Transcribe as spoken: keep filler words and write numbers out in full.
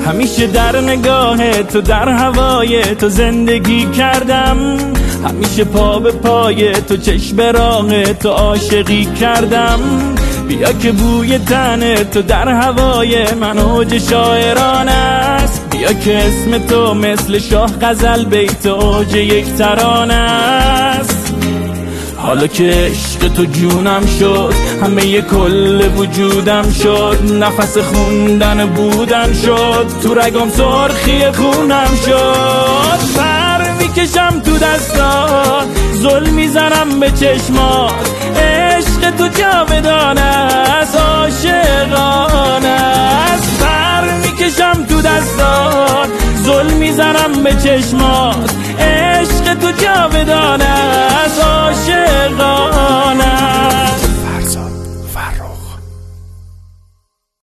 همیشه در نگاه تو، در هوای تو زندگی کردم، همیشه پا به پای تو، چشم به راه تو عاشقی کردم. بیا که بوی تن تو در هوای من اوج شاعران است، بیا که اسم تو مثل شاه غزل بیت اوج یک ترانه است. حالا که عشق تو جونم شد، همه ی کل وجودم شد، نفس خوندن بودن شد، تو رگم سرخی خونم شد. سر میکشم تو دستات، ظلم میزنم به چشمات، عشق تو جاودانه است، عاشقانه است. سر میکشم تو دستات، ظلم میزنم به چشمات، عشق تو جاودانه است، عاشقانه